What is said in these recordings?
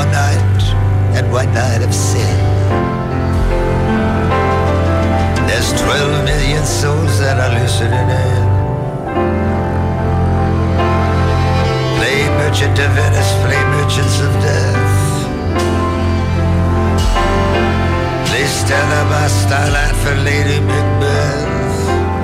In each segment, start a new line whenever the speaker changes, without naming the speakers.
one night and one night of sin. There's 12 million souls that are listening in. Play merchant of Venice, play merchants of death. Play Stella by starlight for Lady Macbeth.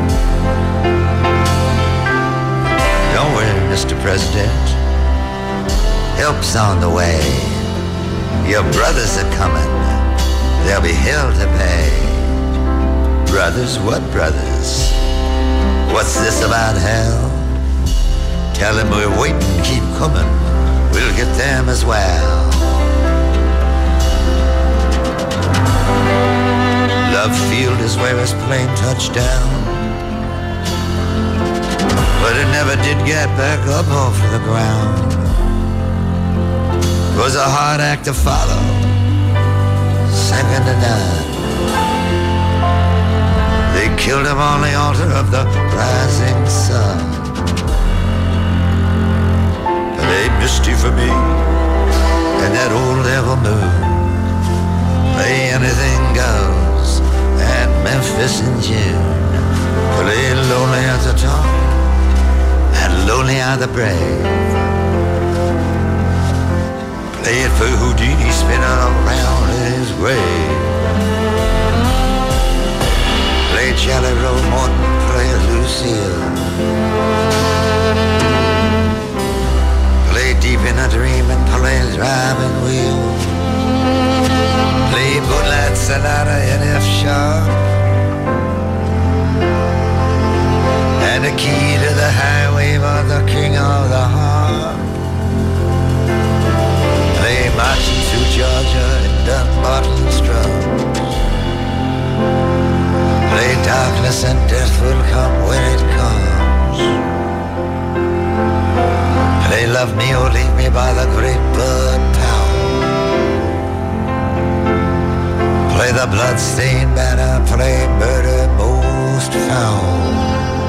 Don't worry, Mr. President. Help's on the way. Your brothers are coming. There'll be hell to pay. Brothers, what brothers? What's this about hell? Tell them we're waiting, keep coming. We'll get them as well. Love Field is where his plane touched down, but it never did get back up off the ground. It was a hard act to follow, second to none. They killed him on the altar of the rising sun. Play Misty for me and that old devil moon. Play Anything Goes at Memphis in June. Play Lonely at the Top and Lonely Are the Brave. Play it for Houdini spinning around in his grave. Play Jelly Roll Morton, play Lucille. Play Deep in a Dream and play Driving Wheel. Play Moonlight Sonata in F sharp. And the key to the highway for the king of the harp. Play Marching Through Georgia and Dunbarton's drums. Play Darkness and Death Will Come When It Comes. Play Love Me or Leave Me by the Great Bud Powell. Play the Bloodstained Banner, play Murder Most Foul.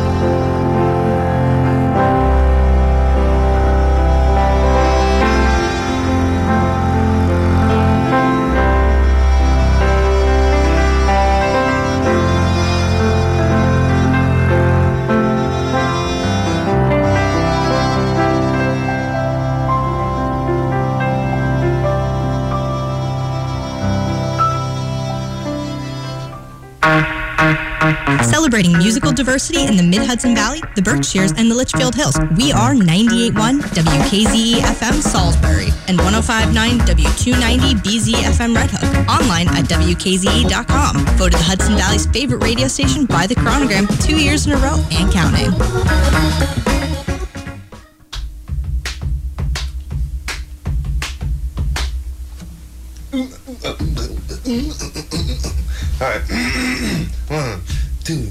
Celebrating musical diversity in the Mid-Hudson Valley, the Berkshires, and the Litchfield Hills. We are 98.1 WKZE-FM Salisbury and 105.9 W290 BZ-FM Red Hook. Online at WKZE.com. Voted the Hudson Valley's favorite radio station by the Chronogram 2 years in a row and counting.
All right. 1, 2.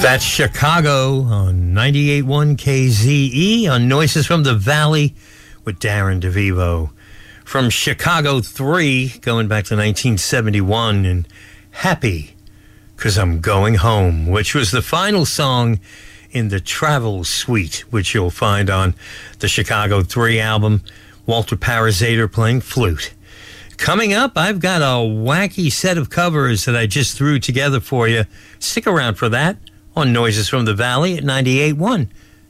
That's Chicago on 98.1 KZE on Noises from the Valley with Darren DeVivo. From Chicago 3, going back to 1971, and Happy 'Cause I'm Going Home, which was the final song in the Travel Suite, which you'll find on the Chicago 3 album. Walter Parazater playing flute. Coming up, I've got a wacky set of covers that I just threw together for you. Stick around for that on Noises from the Valley at 98.1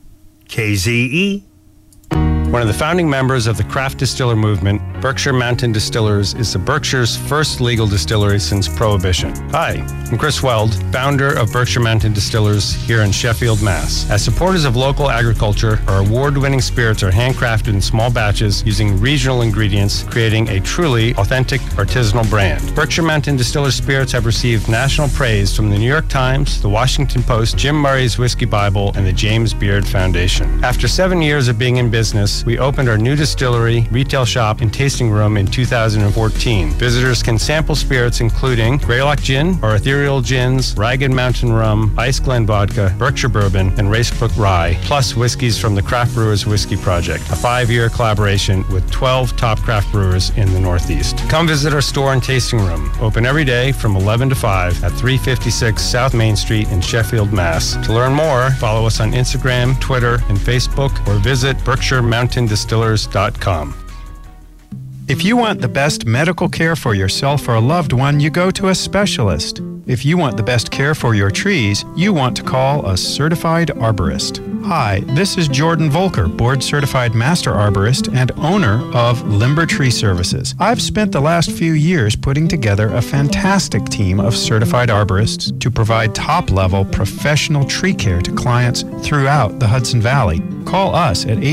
KZE.
One of the founding members of the craft distiller movement, Berkshire Mountain Distillers is the Berkshire's first legal distillery since Prohibition. Hi, I'm Chris Weld, founder of Berkshire Mountain Distillers here in Sheffield, Mass. As supporters of local agriculture, our award-winning spirits are handcrafted in small batches using regional ingredients, creating a truly authentic artisanal brand. Berkshire Mountain Distillers spirits have received national praise from the New York Times, the Washington Post, Jim Murray's Whiskey Bible, and the James Beard Foundation. After 7 years of being in business, we opened our new distillery, retail shop, and tasting room in 2014. Visitors can sample spirits including Greylock Gin, our ethereal gins, Ragged Mountain Rum, Ice Glen Vodka, Berkshire Bourbon, and Racebrook Rye, plus whiskeys from the Craft Brewers Whiskey Project, a 5-year collaboration with 12 top craft brewers in the Northeast. Come visit our store and tasting room, open every day from 11 to 5 at 356 South Main Street in Sheffield, Mass. To learn more, follow us on Instagram, Twitter, and Facebook, or visit BerkshireMountainDistillers.com.
If you want the best medical care for yourself or a loved one, you go to a specialist. If you want the best care for your trees, you want to call a certified arborist. Hi, this is Jordan Volker, board-certified master arborist and owner of Limber Tree Services. I've spent the last few years putting together a fantastic team of certified arborists to provide top-level professional tree care to clients throughout the Hudson Valley. Call us at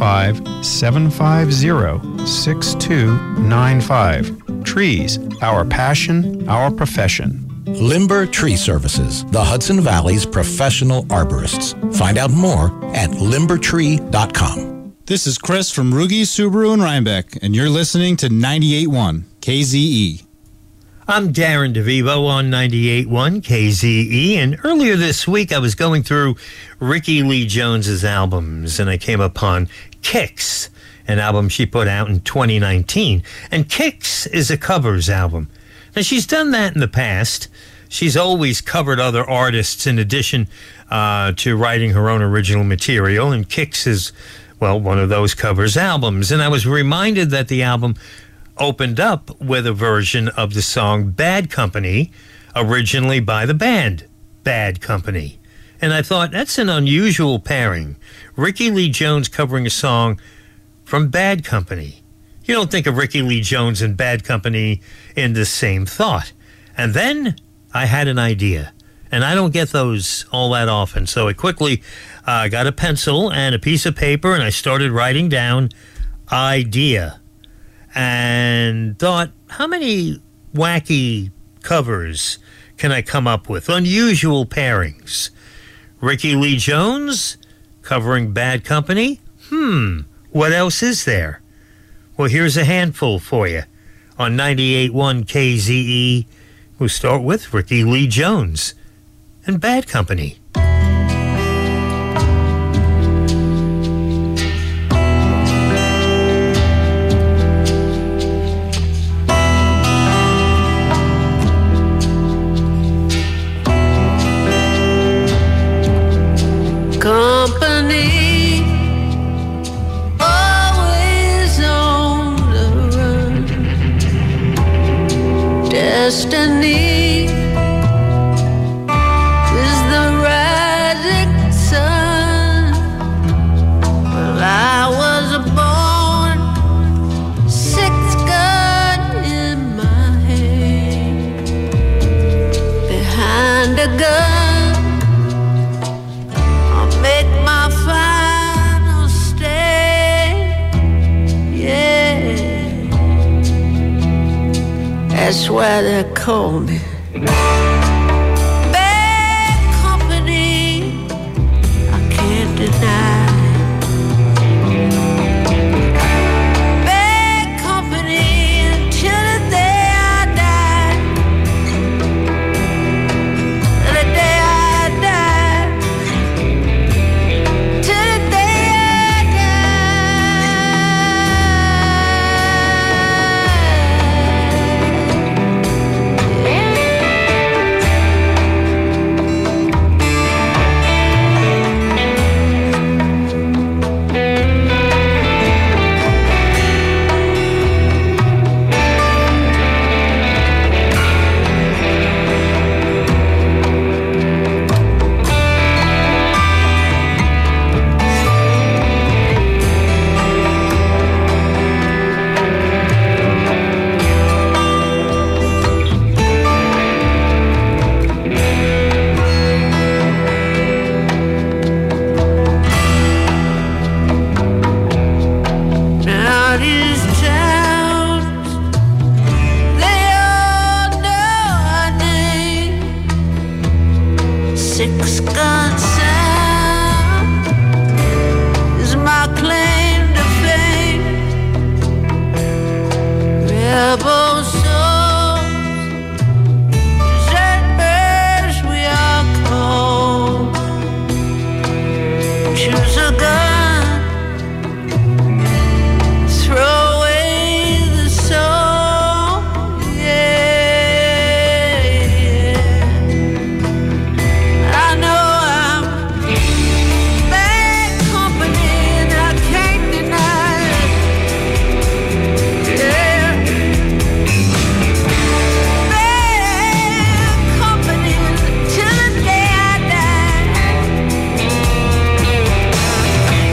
845-750-6295. Trees, our passion, our profession.
Limber Tree Services, the Hudson Valley's professional arborists. Find out more at limbertree.com.
This is Chris from Rugi Subaru in Rhinebeck, and you're listening to 98.1 KZE.
I'm Darren DeVivo on 98.1 KZE, and earlier this week I was going through Ricky Lee Jones's albums, and I came upon Kicks, an album she put out in 2019. And Kicks is a covers album. Now, she's done that in the past. She's always covered other artists in addition to writing her own original material, and Kicks is, well, one of those covers albums. And I was reminded that the album opened up with a version of the song Bad Company, originally by the band Bad Company. And I thought, that's an unusual pairing. Ricky Lee Jones covering a song from Bad Company. You don't think of Ricky Lee Jones and Bad Company in the same thought. And then I had an idea. And I don't get those all that often. So I quickly got a pencil and a piece of paper, and I started writing down idea. And thought, how many wacky covers can I come up with? Unusual pairings. Ricky Lee Jones covering Bad Company? What else is there? Well, here's a handful for you. On 98.1 KZE, we'll start with Ricky Lee Jones and Bad Company.
Company. Destiny is the rising sun. Well, I was born, 6 gun in my hand, behind a gun. I'll make my final stand. Yeah. That's why they call me Bad Company. I can't deny. Bad Company until the day I die. The day I die. choose a gun, throw away the soul, yeah. I know I'm bad company and I can't deny it, yeah. Bad company till the day I die.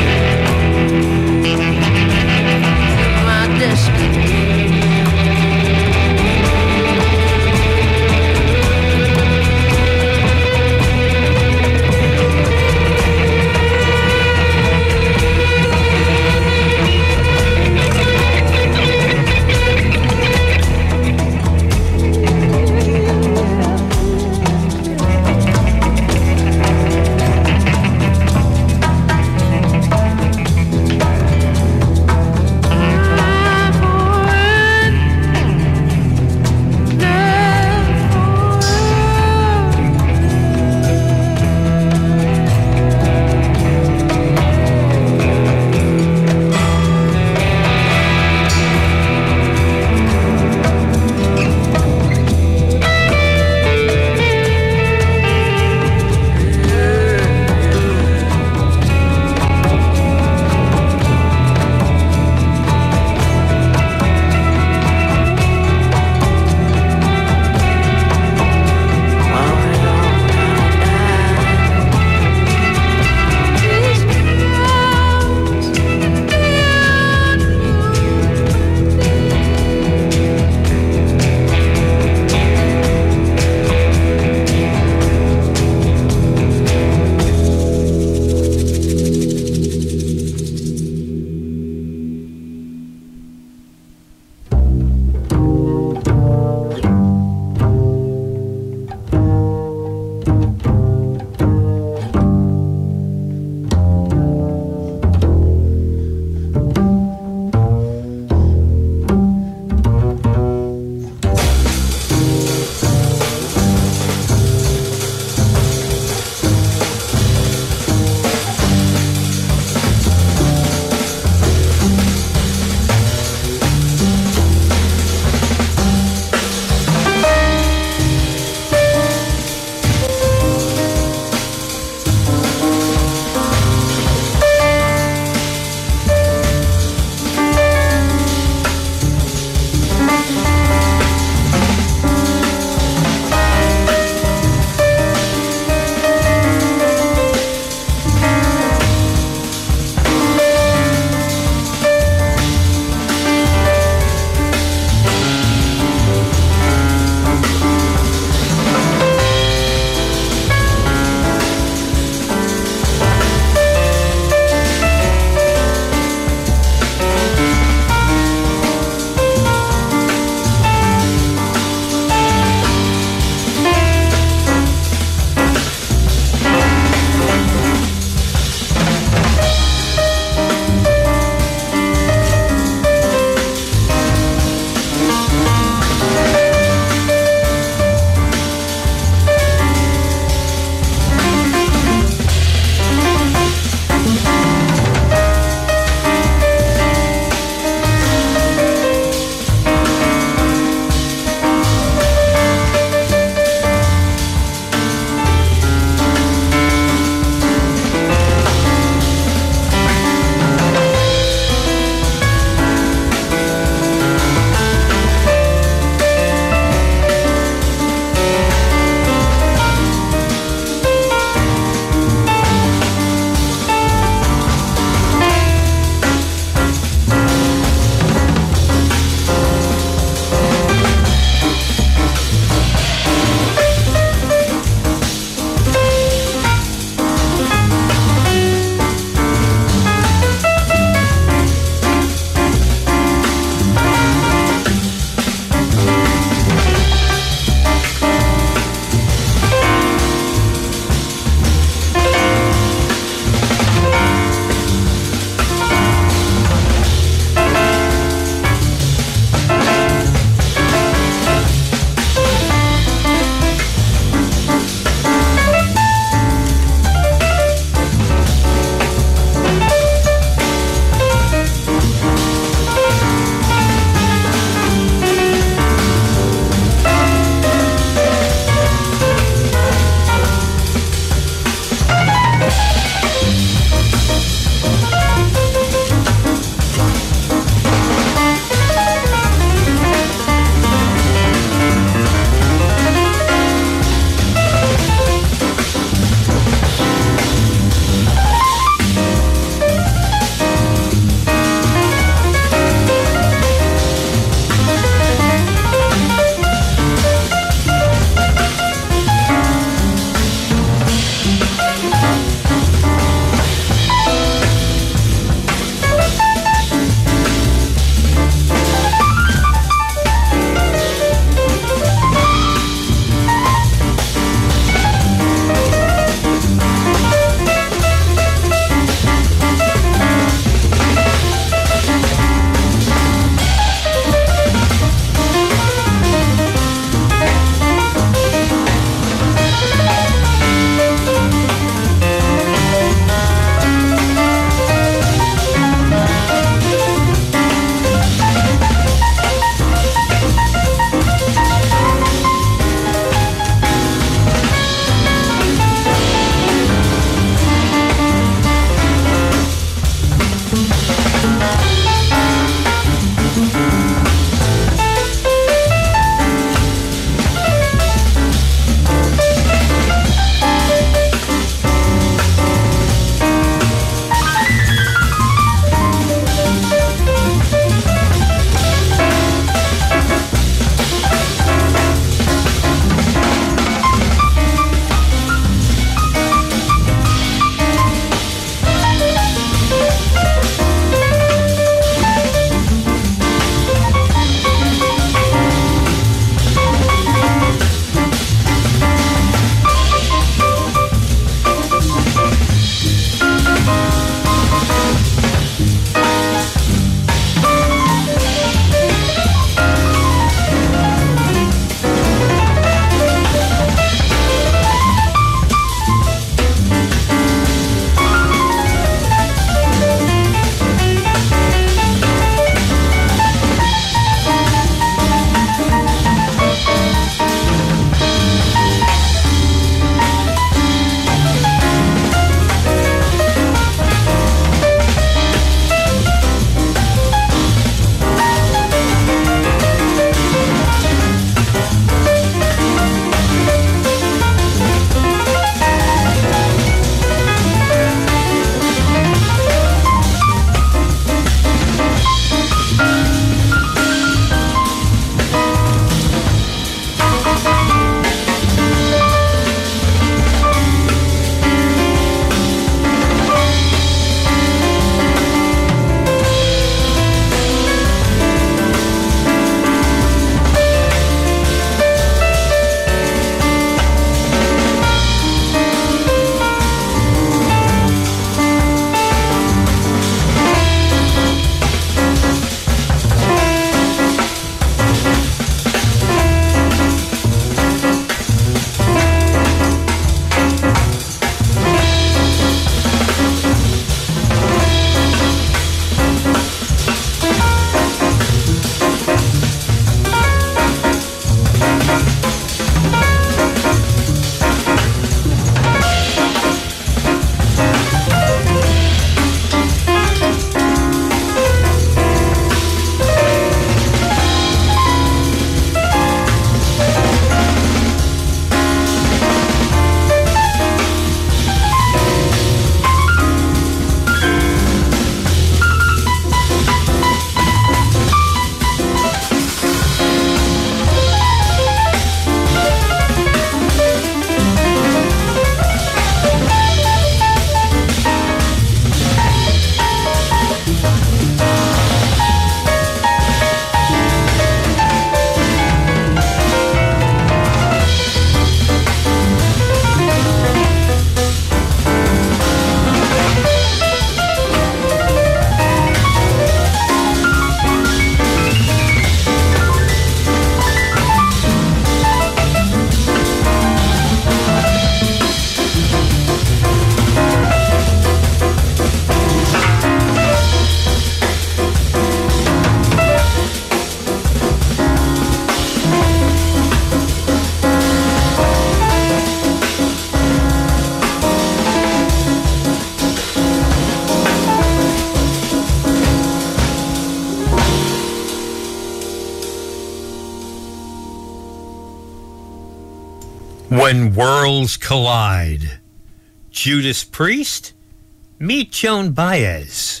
When Worlds Collide. Judas Priest, meet Joan Baez.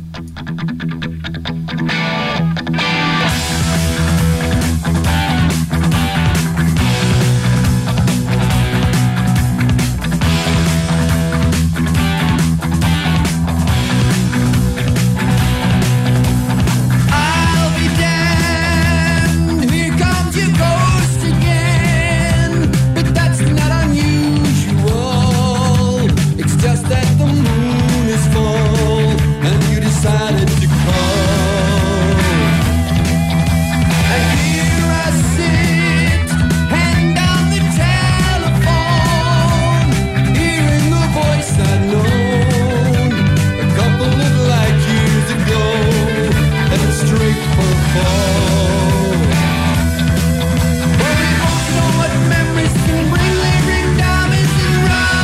Decided to call, and here I sit, hanging down the telephone, hearing the voice I'd known a couple of light years ago, and straight for a fall. But we both know what memories can bring, lingering diamonds and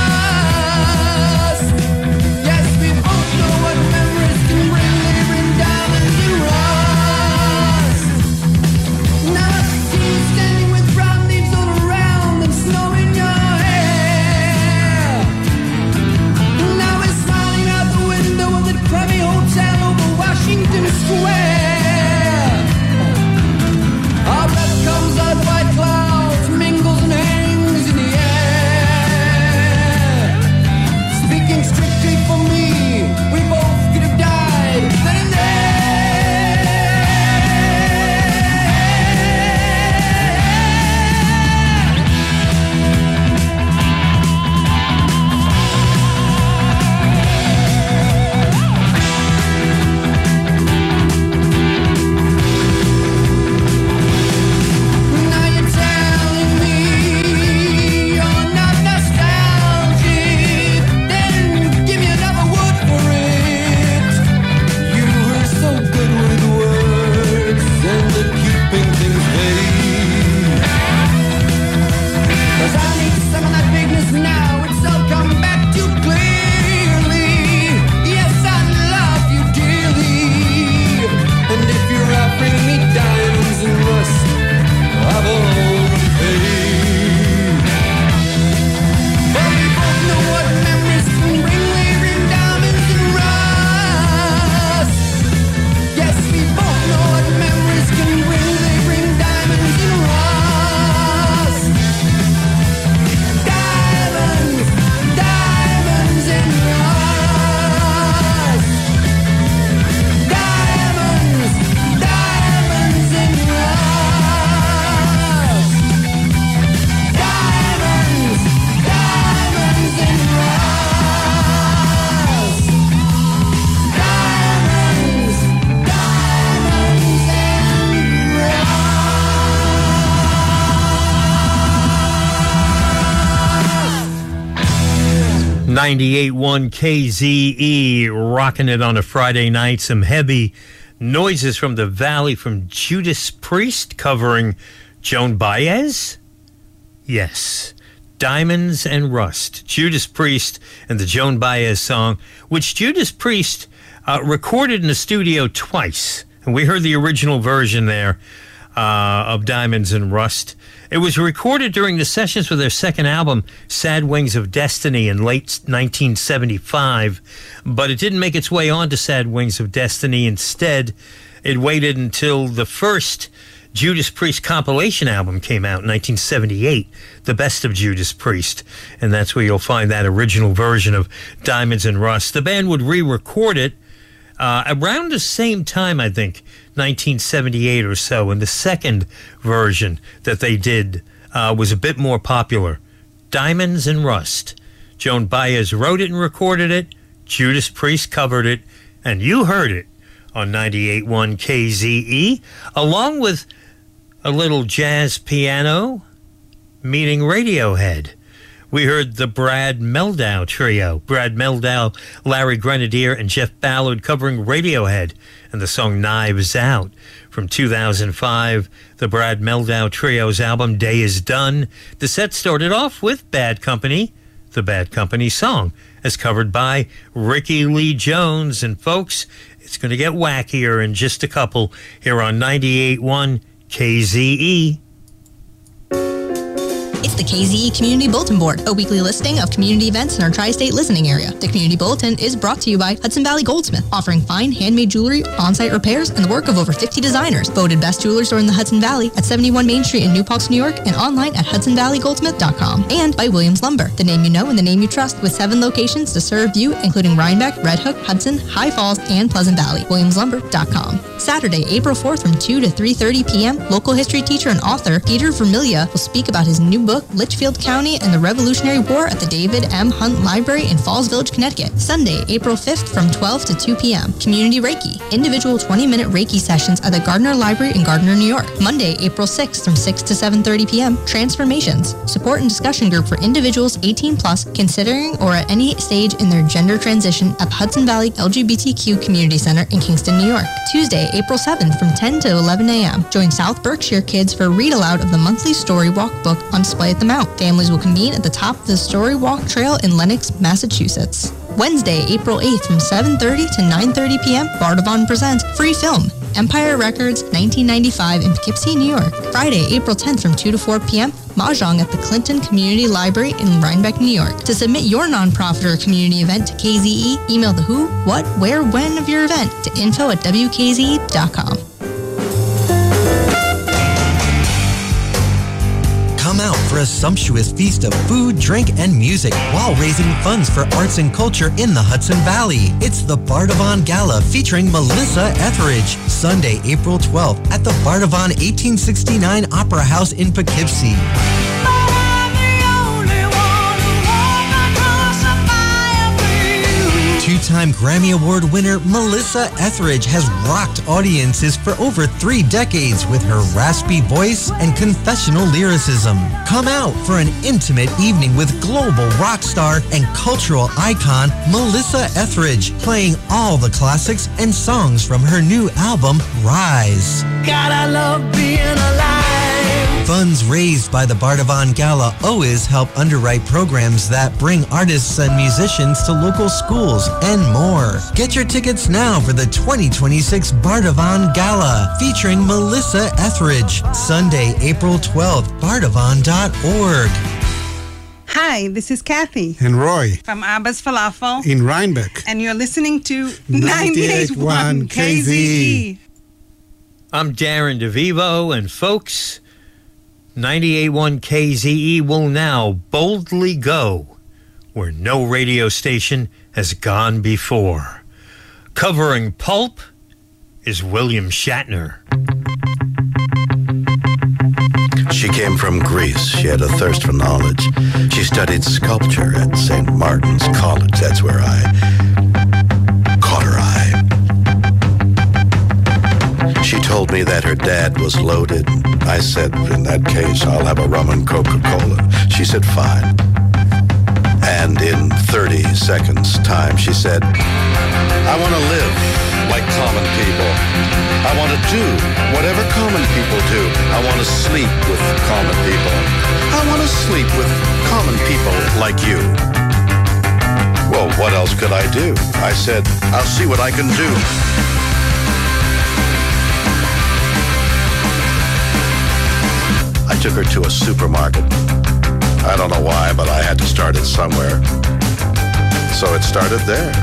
rust. Yes, we both know what memories can bring. Washington Square. Our breath comes out white clouds, mingles and hangs in the air. Speaking strictly for me, we both could have died then and there. 'Cause I need some of that bigness now, it's all come back too clearly. Yes, I love you dearly, and if you're offering me diamonds and rust, I've already paid. But we both know what memories can bring, leaving diamonds and rust. Yes, we both know what memories can bring, leaving diamonds and rust.
.981 KZE, rocking it on a Friday night. Some heavy noises from the Valley from Judas Priest covering Joan Baez. Yes, Diamonds and Rust. Judas Priest and the Joan Baez song, which Judas Priest recorded in the studio twice. And we heard the original version there of Diamonds and Rust. It was recorded during the sessions for their second album, Sad Wings of Destiny, in late 1975, but it didn't make its way onto Sad Wings of Destiny. Instead, it waited until the first Judas Priest compilation album came out in 1978, The Best of Judas Priest, and that's where you'll find that original version of Diamonds and Rust. The band would re-record it around the same time, I think, 1978 or so, and the second version that they did was a bit more popular. Diamonds and Rust. Joan Baez wrote it and recorded it. Judas Priest covered it, and you heard it on 98.1 KZE, along with a little jazz piano meeting Radiohead. We heard the Brad Mehldau Trio. Brad Mehldau, Larry Grenadier, and Jeff Ballard covering Radiohead and the song Knives Out. From 2005, the Brad Mehldau Trio's album Day Is Done. The set started off with Bad Company, the Bad Company song, as covered by Ricky Lee Jones. And folks, it's going to get wackier in just a couple here on 98.1 KZE.
It's The KZE Community Bulletin Board, a weekly listing of community events in our tri-state listening area. The Community Bulletin is brought to you by Hudson Valley Goldsmith, offering fine handmade jewelry, on-site repairs, and the work of over 50 designers. Voted best jewelers during the Hudson Valley at 71 Main Street in New Paltz, New York, and online at HudsonValleyGoldsmith.com. And by Williams Lumber, the name you know and the name you trust, with 7 locations to serve you, including Rhinebeck, Red Hook, Hudson, High Falls, and Pleasant Valley. WilliamsLumber.com. Saturday, April 4th from 2 to 3:30 p.m., local history teacher and author Peter Vermilia will speak about his new book, Litchfield County and the Revolutionary War, at the David M. Hunt Library in Falls Village, Connecticut. Sunday, April 5th from 12 to 2 p.m., Community Reiki. Individual 20-minute Reiki sessions at the Gardner Library in Gardner, New York. Monday, April 6th from 6 to 7:30 p.m., Transformations. Support and discussion group for individuals 18 plus considering or at any stage in their gender transition at the Hudson Valley LGBTQ Community Center in Kingston, New York. Tuesday, April 7th from 10 to 11 a.m. Join South Berkshire kids for a read aloud of the monthly Story Walk book on display at the Mount. Families will convene at the top of the Story Walk Trail in Lenox, Massachusetts. Wednesday, April 8th from 7:30 to 9:30 p.m., Bardavon presents Free Film, Empire Records, 1995 in Poughkeepsie, New York. Friday, April 10th from 2 to 4 p.m., Mahjong at the Clinton Community Library in Rhinebeck, New York. To submit your nonprofit or community event to KZE, email the who, what, where, when of your event to info@wkze.com.
Come out for a sumptuous feast of food, drink, and music while raising funds for arts and culture in the Hudson Valley. It's the Bardavon Gala featuring Melissa Etheridge, Sunday, April 12th at the Bardavon 1869 Opera House in Poughkeepsie. Two-time Grammy Award winner Melissa Etheridge has rocked audiences for over 3 decades with her raspy voice and confessional lyricism. Come out for an intimate evening with global rock star and cultural icon Melissa Etheridge, playing all the classics and songs from her new album, Rise.
God, I love being alive.
Funds raised by the Bardavon Gala always help underwrite programs that bring artists and musicians to local schools and more. Get your tickets now for the 2026 Bardavon Gala featuring Melissa Etheridge, Sunday, April 12th, bardavon.org.
Hi, this is Kathy.
And Roy.
From Abba's Falafel.
In Rhinebeck.
And you're listening to 98.1 KZE.
I'm Darren DeVivo, and folks, 98.1 KZE will now boldly go where no radio station has gone before. Covering pulp is William Shatner.
She came from Greece. She had a thirst for knowledge. She studied sculpture at St. Martin's College. That's where I caught her eye. She told me that her dad was loaded. I said, in that case, I'll have a rum and Coca-Cola. She said, fine. And in 30 seconds time, she said, I want to live like common people. I want to do whatever common people do. I want to sleep with common people. I want to sleep with common people like you. Well, what else could I do? I said, I'll see what I can do. I took her to a supermarket. I don't know why, but I had to start it somewhere. So it started there.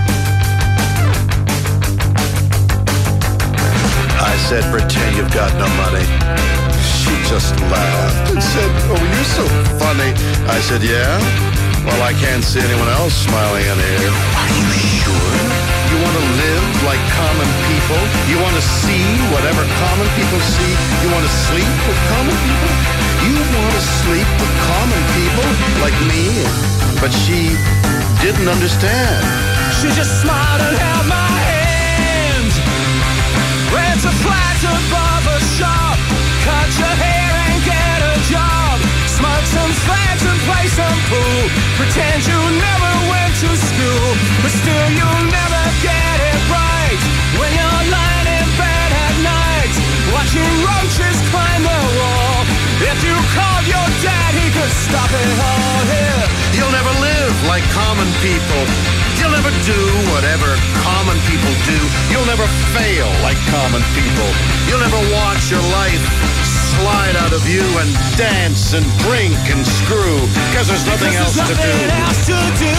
I said, pretend you've got no money. She just laughed and said, oh, you're so funny. I said, yeah? Well, I can't see anyone else smiling in here. Are you sure? You want to live like common people? You want to see whatever common people see? You want to sleep with common people? You want to sleep with common people like me? But she didn't understand.
She just smiled and held my hand. Rent a flat above a shop. Cut your hair and get a job. Smoke some fags and play some pool. Pretend you never went to school, but still you'll never get it right. When you're lying in bed at night, watching roaches climb the wall. If you called your dad, he could stop it all here.
You'll never live like common people. You'll never do whatever common people do. You'll never fail like common people. You'll never watch your life slide out of you and dance and drink and screw, because there's nothing else to do.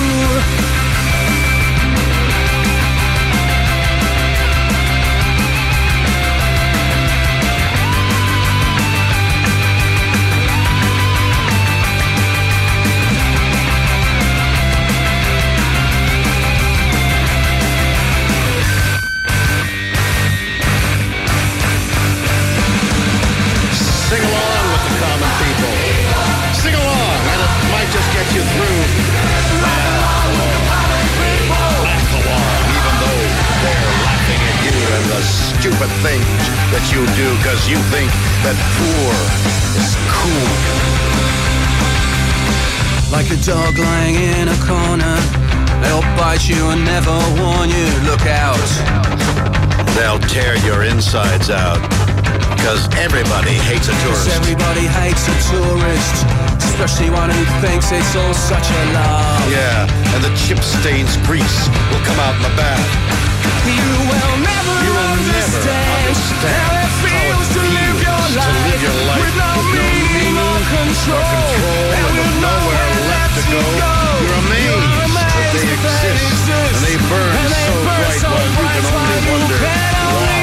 Sing along with the common people. Sing along, and it might just get you through. Laugh along, even though they're laughing at you and the stupid things that you do, because you think that poor is cool.
Like a dog lying in a corner, they'll bite you and never warn you. Look out.
They'll tear your insides out, because everybody hates a tourist.
Everybody hates a tourist, especially one who thinks it's all such a laugh.
Yeah, and the chip stains grease will come out in the bath.
You will never understand how it feels to live your life with no meaning or control,
and with nowhere left to go. You're amazed that they exist, and they burn so bright while you can only wonder why.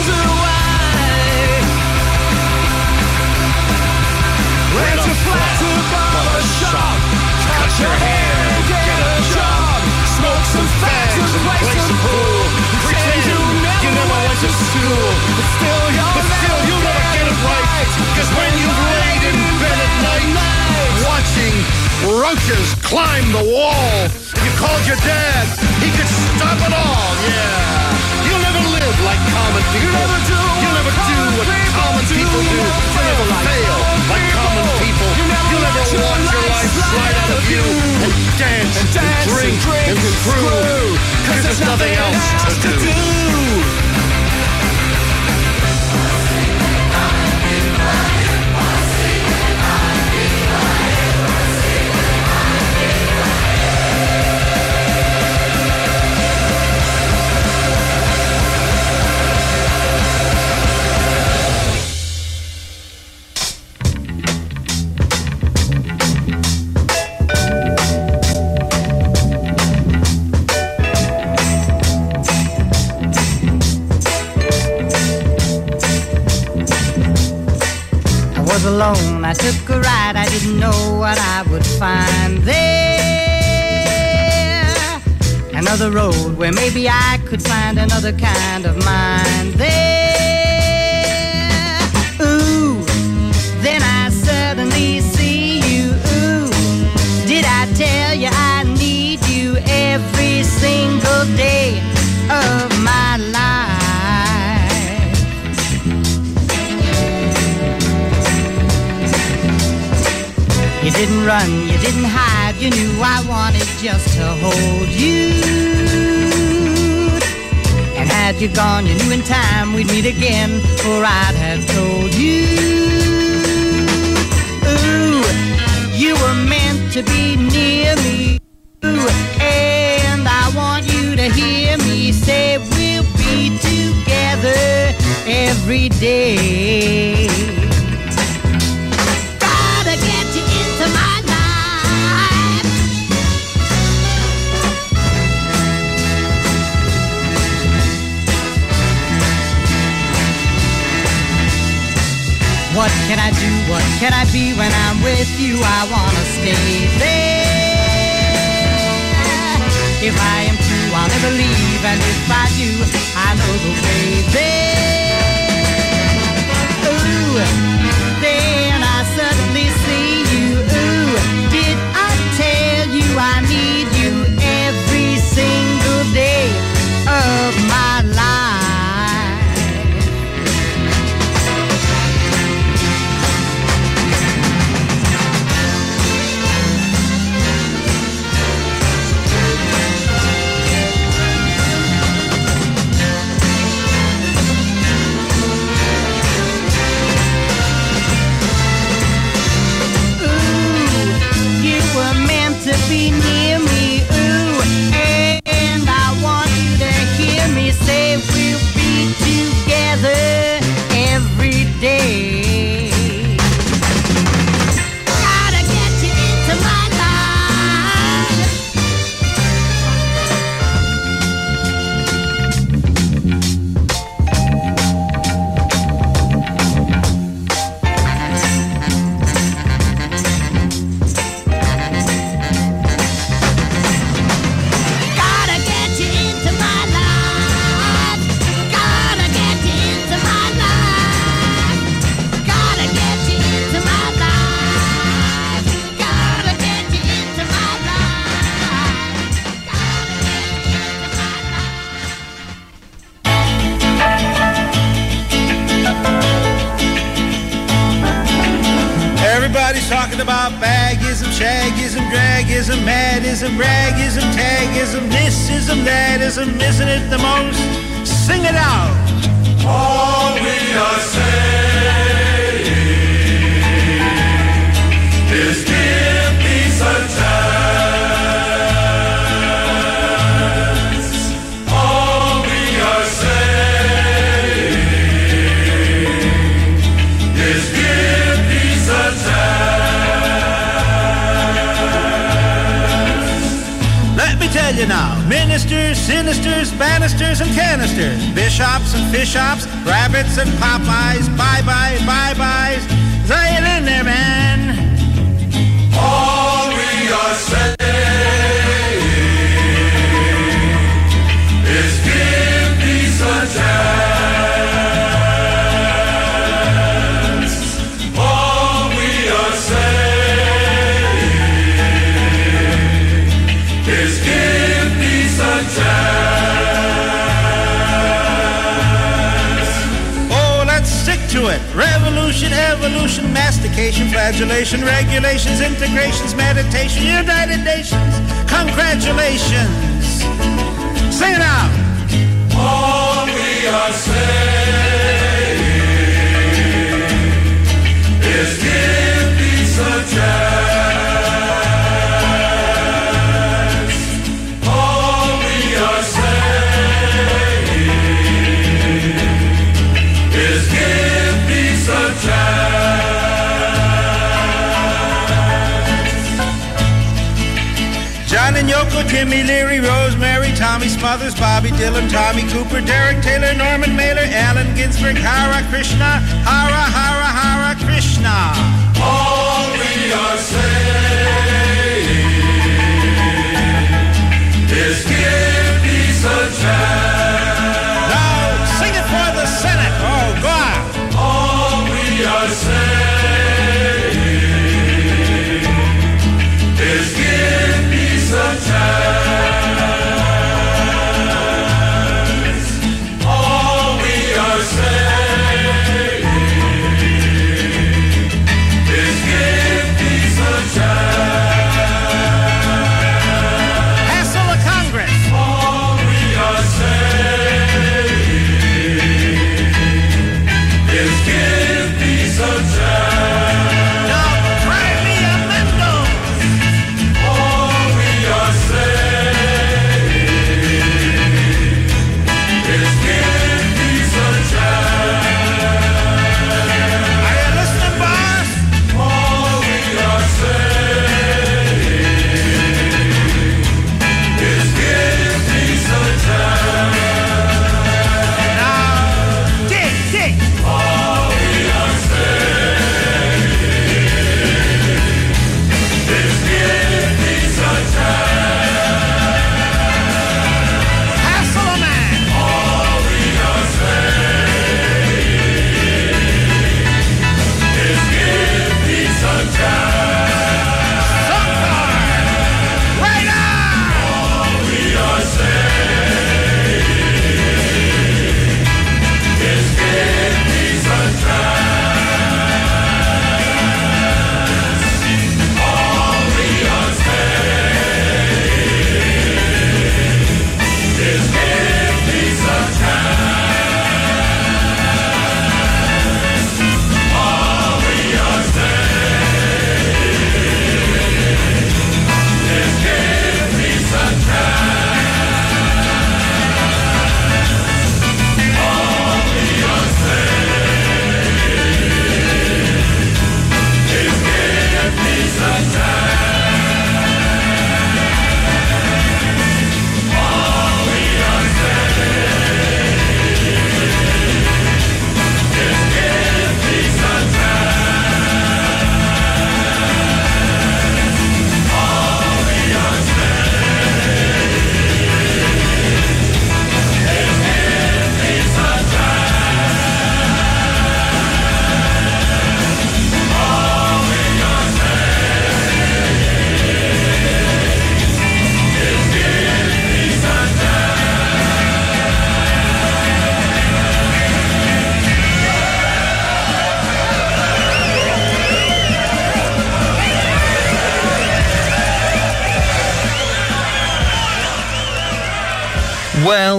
Rent a flat to barber shop, cut your hair, get a job, smoke some fags and play some pool. Pretend you never went to school, but still you'll never get it right. Cause when you've laid in bed at night,
watching roaches climb the wall, you called your dad, he could stop it all, yeah. You'll never live like common people. You'll never do what common people do. You'll never fail like common people. You'll never watch your life slide out of you and dance and drink and screw, because there's nothing else to do.
Alone, I took a ride, I didn't know what I would find there. Another road where maybe I could find another kind of mind there. Ooh, then I suddenly see you. Ooh, did I tell you I need you every single day of my life? You didn't run, you didn't hide, you knew I wanted just to hold you. And had you gone, you knew in time we'd meet again, for I'd have told you. Ooh, you were meant to be near me. Ooh, and I want you to hear me say we'll be together every day. What can I do? What can I be when I'm with you? I wanna stay there. If I am true, I'll never leave, and if I do, I know the way there. Ooh, then I suddenly see you. Ooh, did I tell you I need you every single day of my life?
talking about bagism, shagism, dragism, madism, ragism, tagism, thisism, thatism, isn't it the most? Sing it out.
All we are saying is give peace a chance. All we are saying is give peace a chance.
Let me tell you now, ministers, sinisters, banisters, and canisters, bishops and fishops, rabbits and Popeyes, bye-bye, bye-byes. Say it in there, man.
All we are saying is give peace a chance. All we are saying is give peace a chance.
Oh, let's stick to it. Revolution, evolution, mastication, flagellation, regulations, integrations, meditation, United Nations, congratulations. Sing it out.
All we are saying is give peace a chance. All we are saying is give peace a chance.
John and Yoko, Timmy Leary, Rosemary, Tommy Smothers, Bobby Dylan, Tommy Cooper, Derek Taylor, Norman Mailer, Allen Ginsberg, Hara Krishna, Hara Hara Hara Krishna.
All we are saying is give peace a chance.
Now sing it for the Senate. Oh, go on.
All we are saying is give peace a chance. All we are saying is give peace a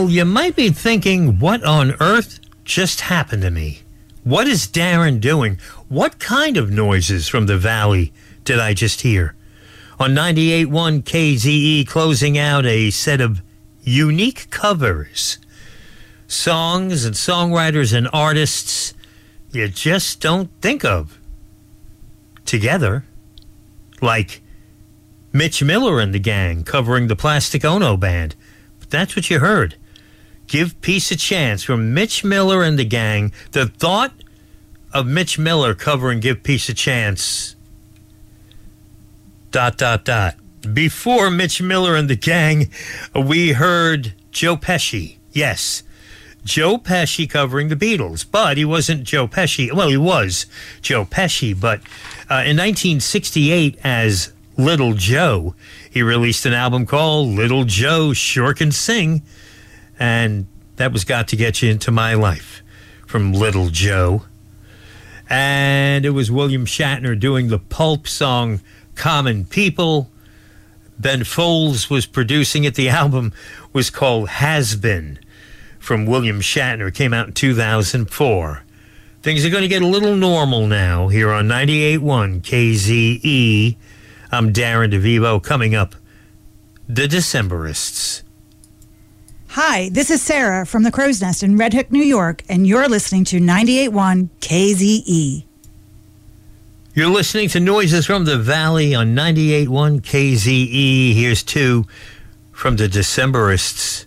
Well, you might be thinking, what on earth just happened to me? What is Darren doing? What kind of noises from the valley did I just hear? On 98.1 KZE, closing out a set of unique covers. Songs and songwriters and artists you just don't think of together. Like Mitch Miller and the Gang covering the Plastic Ono Band. But that's what you heard. Give Peace a Chance from Mitch Miller and the Gang. The thought of Mitch Miller covering Give Peace a Chance... ... Before Mitch Miller and the Gang, we heard Joe Pesci. Yes, Joe Pesci covering the Beatles, but he wasn't Joe Pesci. Well, he was Joe Pesci, but in 1968 as Little Joe, he released an album called Little Joe Sure Can Sing, and that was Got to Get You Into My Life from Little Joe. And it was William Shatner doing the Pulp song Common People. Ben Folds was producing it. The album was called Has Been from William Shatner. It came out in 2004. Things are going to get a little normal now here on 98.1 KZE. I'm Darren DeVivo. Coming up, the Decemberists.
Hi, this is Sarah from the Crow's Nest in Red Hook, New York, and you're listening to 98.1 KZE.
You're listening to Noises from the Valley on 98.1 KZE. Here's two from the Decemberists.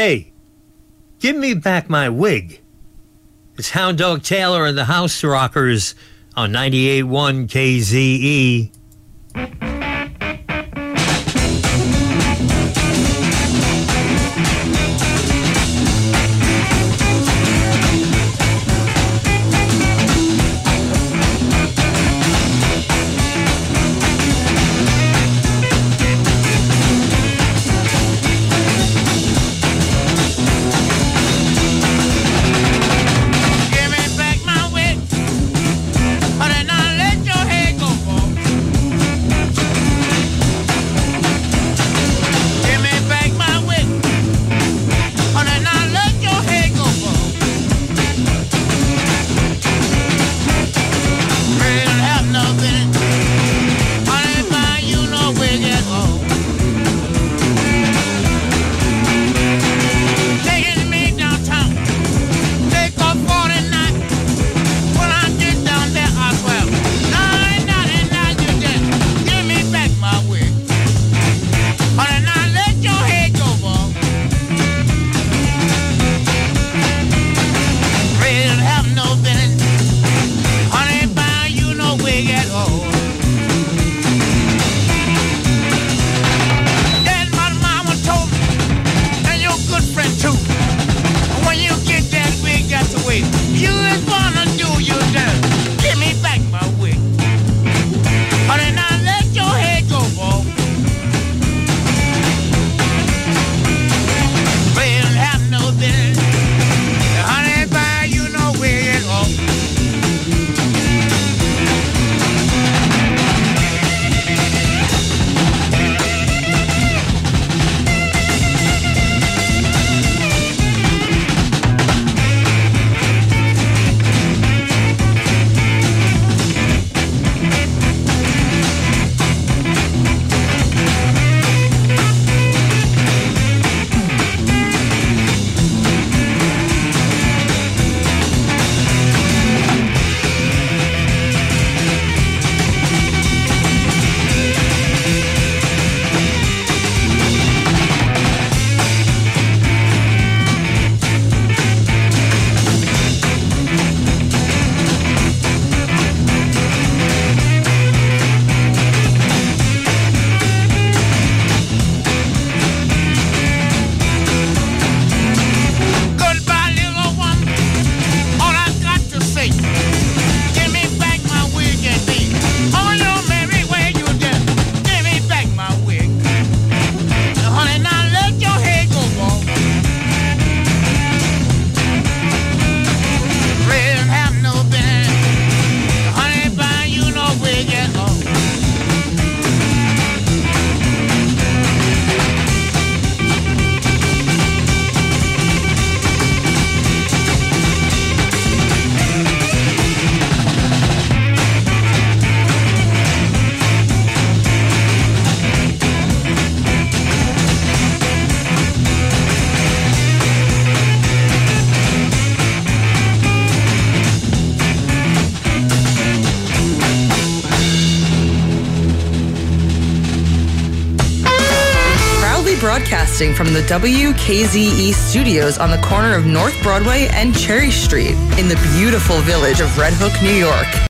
Hey, give me back my wig. It's Hound Dog Taylor and the House Rockers on 98.1 KZE.
Broadcasting from the WKZE studios on the corner of North Broadway and Cherry Street in the beautiful village of Red Hook, New York.